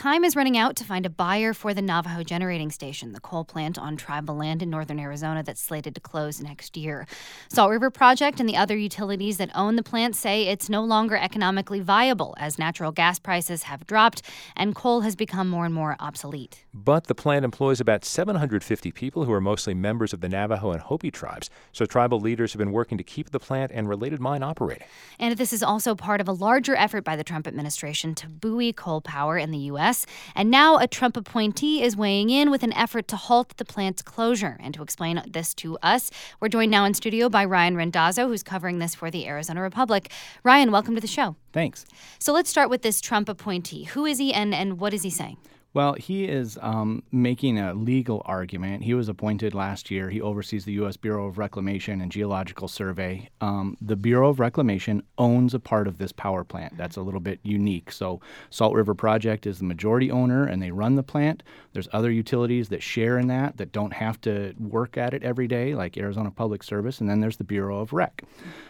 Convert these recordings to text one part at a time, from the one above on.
time is running out to find a buyer for the Navajo Generating Station, the coal plant on tribal land in northern Arizona that's slated to close next year. Salt River Project and the other utilities that own the plant say it's no longer economically viable as natural gas prices have dropped and coal has become more and more obsolete. But the plant employs about 750 people who are mostly members of the Navajo and Hopi tribes, so tribal leaders have been working to keep the plant and related mine operating. And this is also part of a larger effort by the Trump administration to buoy coal power in the U.S. And now a Trump appointee is weighing in with an effort to halt the plant's closure. And to explain this to us, we're joined now in studio by Ryan Randazzo, who's covering this for the Arizona Republic. Ryan, welcome to the show. Thanks. So let's start with this Trump appointee. Who is he and what is he saying? Well, he is making a legal argument. He was appointed last year. He oversees the U.S. Bureau of Reclamation and Geological Survey. The Bureau of Reclamation owns a part of this power plant. That's a little bit unique. So Salt River Project is the majority owner, and they run the plant. There's other utilities that share in that don't have to work at it every day, like Arizona Public Service. And then there's the Bureau of Rec.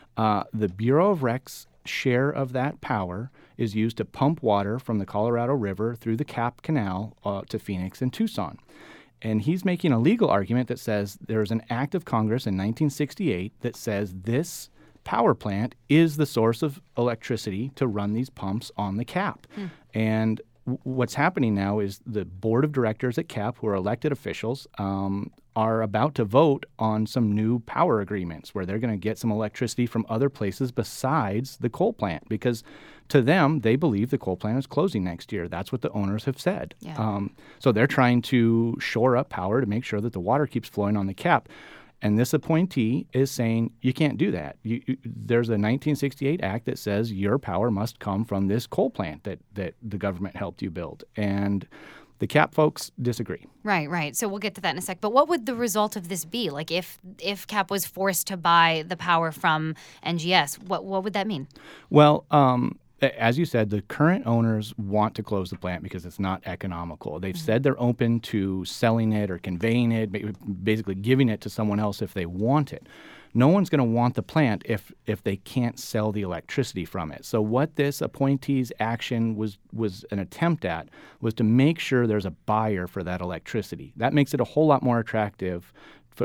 The Bureau of Rec's share of that power is used to pump water from the Colorado River through the Cap Canal to Phoenix and Tucson. And he's making a legal argument that says there's an act of Congress in 1968 that says this power plant is the source of electricity to run these pumps on the Cap. And what's happening now is the board of directors at CAP, who are elected officials, are about to vote on some new power agreements where they're going to get some electricity from other places besides the coal plant, because to them, they believe the coal plant is closing next year. That's what the owners have said. Yeah. So they're trying to shore up power to make sure that the water keeps flowing on the Cap. And this appointee is saying you can't do that. There's a 1968 act that says your power must come from this coal plant that the government helped you build. And the CAP folks disagree. Right. So we'll get to that in a sec. But what would the result of this be? Like if CAP was forced to buy the power from NGS, what would that mean? Well, as you said, the current owners want to close the plant because it's not economical. They've said they're open to selling it or conveying it, basically giving it to someone else if they want it. No one's going to want the plant if they can't sell the electricity from it. So what this appointee's action was an attempt at was to make sure there's a buyer for that electricity. That makes it a whole lot more attractive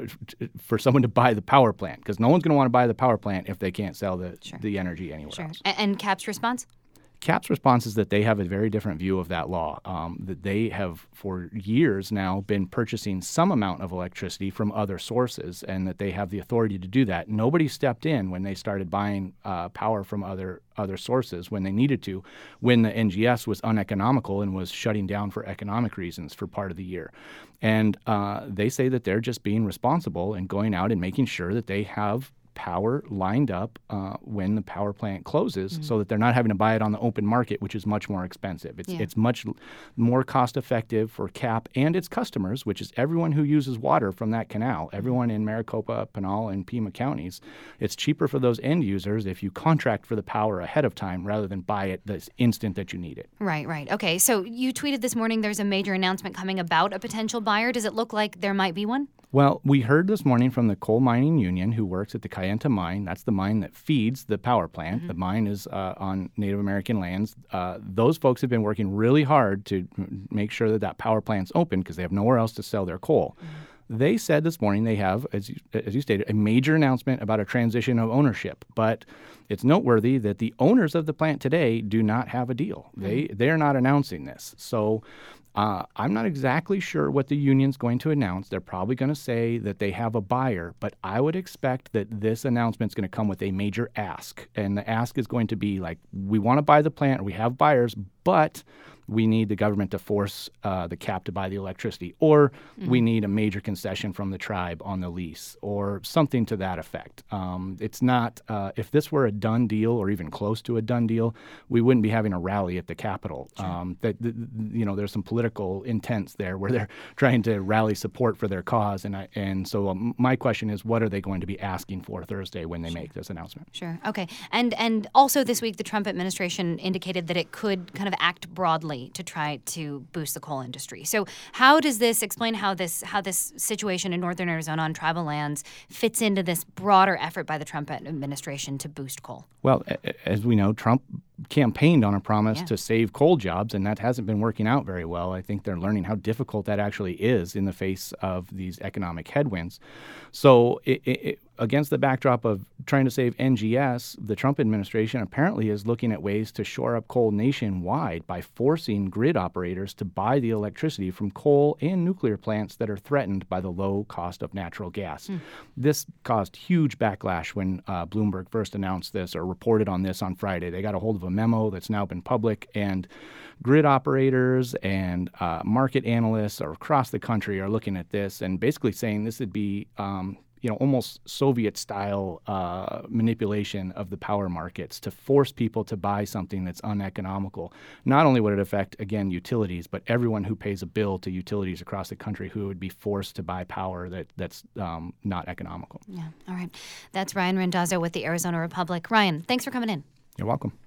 for someone to buy the power plant, because no one's going to want to buy the power plant if they can't sell the energy anywhere else. And CAP's response? CAP's response is that they have a very different view of that law, that they have for years now been purchasing some amount of electricity from other sources, and that they have the authority to do that. Nobody stepped in when they started buying power from other sources when they needed to, when the NGS was uneconomical and was shutting down for economic reasons for part of the year. And they say that they're just being responsible and going out and making sure that they have power lined up when the power plant closes, so that they're not having to buy it on the open market, which is much more expensive. It's much more cost effective for CAP and its customers, which is everyone who uses water from that canal, everyone in Maricopa, Pinal, and Pima counties. It's cheaper for those end users if you contract for the power ahead of time rather than buy it the instant that you need it. Right. Okay, so you tweeted this morning there's a major announcement coming about a potential buyer. Does it look like there might be one? Well, we heard this morning from the Coal Mining Union, who works at the Kayenta mine. That's the mine that feeds the power plant. The mine is on Native American lands. Those folks have been working really hard to make sure that power plant's open because they have nowhere else to sell their coal. They said this morning they have, as you stated, a major announcement about a transition of ownership. But it's noteworthy that the owners of the plant today do not have a deal. They are not announcing this. So I'm not exactly sure what the union's going to announce. They're probably going to say that they have a buyer, but I would expect that this announcement's going to come with a major ask. And the ask is going to be like, we want to buy the plant, or we have buyers, but we need the government to force the CAP to buy the electricity, or we need a major concession from the tribe on the lease, or something to that effect. It's not, if this were a done deal or even close to a done deal, we wouldn't be having a rally at the Capitol. There's some political intents there where they're trying to rally support for their cause. And so my question is, what are they going to be asking for Thursday when they make this announcement? Sure. Okay. And also this week, the Trump administration indicated that it could kind of act broadly to try to boost the coal industry. So how does this explain how this situation in northern Arizona on tribal lands fits into this broader effort by the Trump administration to boost coal? Well, as we know, Trump campaigned on a promise to save coal jobs, and that hasn't been working out very well. I think they're learning how difficult that actually is in the face of these economic headwinds. So against the backdrop of trying to save NGS, the Trump administration apparently is looking at ways to shore up coal nationwide by forcing grid operators to buy the electricity from coal and nuclear plants that are threatened by the low cost of natural gas. This caused huge backlash when Bloomberg first announced this or reported on this on Friday. They got a hold of a memo that's now been public, and grid operators and market analysts across the country are looking at this and basically saying this would be almost Soviet-style manipulation of the power markets to force people to buy something that's uneconomical. Not only would it affect, again, utilities, but everyone who pays a bill to utilities across the country who would be forced to buy power that's not economical. Yeah, all right. That's Ryan Randazzo with the Arizona Republic. Ryan, thanks for coming in. You're welcome.